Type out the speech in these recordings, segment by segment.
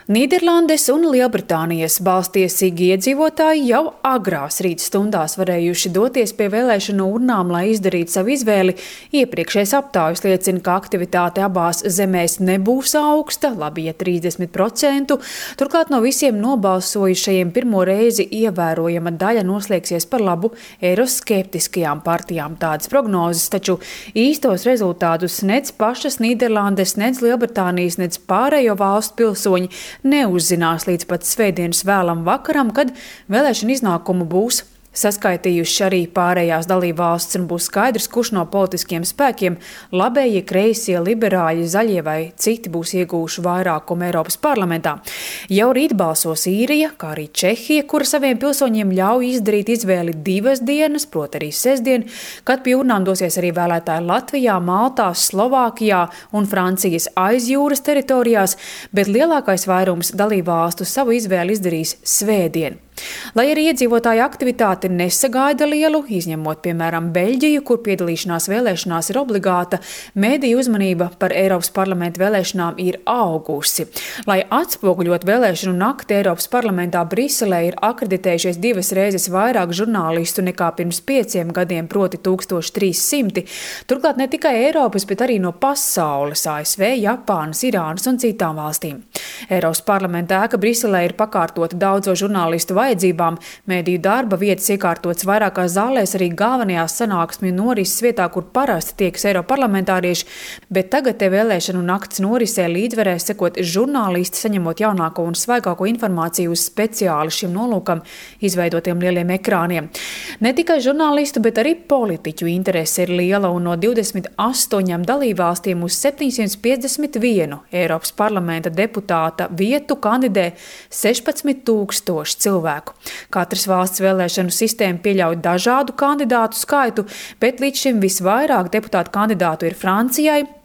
Nīderlandes un Lielbritānijas balstiesīgi iedzīvotāji jau agrās rīta stundās varējuši doties pie vēlēšanu urnām, lai izdarītu savu izvēli. Iepriekšējais aptaujas liecina, ka aktivitāte abās zemēs nebūs augsta, labi, ja 30%. Turklāt no visiem nobalsojušajiem pirmo reizi ievērojama daļa noslēgsies par labu eiroskeptiskajām partijām. Tādas prognozes, taču īstos rezultātus nec pašas Nīderlandes, nec Lielbritānijas, nec pārējo valstu pilsoņi neuzzinās līdz pat svētdienas vēlam vakaram, kad vēlēšana iznākumu būs saskaitījuši arī pārējās dalībvalstis un būs skaidrs, kurš no politiskiem spēkiem – labējie, kreisie, liberāļi, zaļie vai citi būs iegūši vairākumu Eiropas parlamentā. Jau rīt balsos Īrija, kā arī Čehija, kura saviem pilsoņiem ļauj izdarīt izvēli 2 dienas, proti arī sestdien, kad pie urnām dosies arī vēlētāji Latvijā, Maltā, Slovākijā un Francijas aizjūras teritorijās, bet lielākais vairums dalībvalstu savu izvēli izdarīs svētdien. Lai arī iedzīvotāju aktivitāte nesagaida lielu, izņemot, piemēram, Beļģiju, kur piedalīšanās vēlēšanās ir obligāta, mediju uzmanība par Eiropas parlamenta vēlēšanām ir augusi. Lai atspoguļot vēlēšanu nakti Eiropas parlamentā Briselē ir akreditējušies 2 reizes vairāk žurnālistu nekā pirms 5 gadiem, proti 1300. Turklāt ne tikai Eiropas, bet arī no pasaules – ASV, Japānas, Irānas un citām valstīm. Eiropas parlamenta ēka Briselē ir pakārtota daudzo žurnālistu vajadzībām, mediju darba vietas iekārtotas vairākās zālēs, arī galvenajās sanāksmju norises vietā, kur parasti tiekas eiroparlamentārieši, bet tagad te vēlēšanu nakts norisē līdzvarēs sekot žurnālisti, saņemot jaunāko un svaigāko informāciju uz speciāli šim nolūkam izveidotiem lieliem ekrāniem. Ne tikai žurnālistu, bet arī politiķu interese ir liela, un no 28 dalībvalstīm uz 751 Eiropas parlamenta deputāta vietu kandidē 16 000 cilvēku. Katras valsts vēlēšanu sistēma pieļauj dažādu kandidātu skaitu, bet līdz šim visvairāk deputātu kandidātu ir Francijai –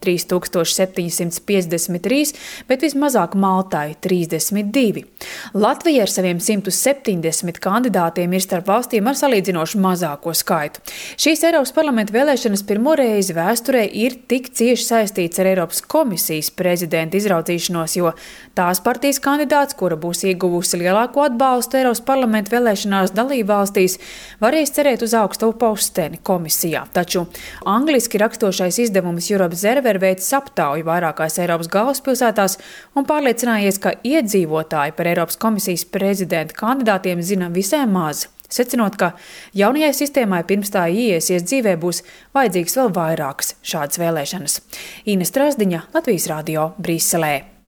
3753, bet vismazāk Maltai – 32. Latvija ar saviem 170 kandidātiem ir starp valstīm ar salīdzinoši mazāko skaitu. Šīs Eiropas parlamenta vēlēšanas pirmo reizi vēsturē ir tik cieši saistīts ar Eiropas komisijas prezidenta izraudzīšanos, jo tās partijas kandidāts, kura būs ieguvusi lielāko atbalstu Eiropas parlamenta vēlēšanās dalībvalstīs, varēs cerēt uz augstu posteni komisijā. Taču angliski rakstošais izdevums Eurobserver veicis aptauju vairākās Eiropas galvaspilsētās un pārliecinājies, ka iedzīvotāji par Eiropas komisijas prezidenta kandidātiem zina visai maz, secinot, ka jaunajai sistēmai pirms tā ieiesies dzīvē būs vajadzīgs vēl vairākas šādas vēlēšanas. Ines Trasdiņa, Latvijas radio, Briselē.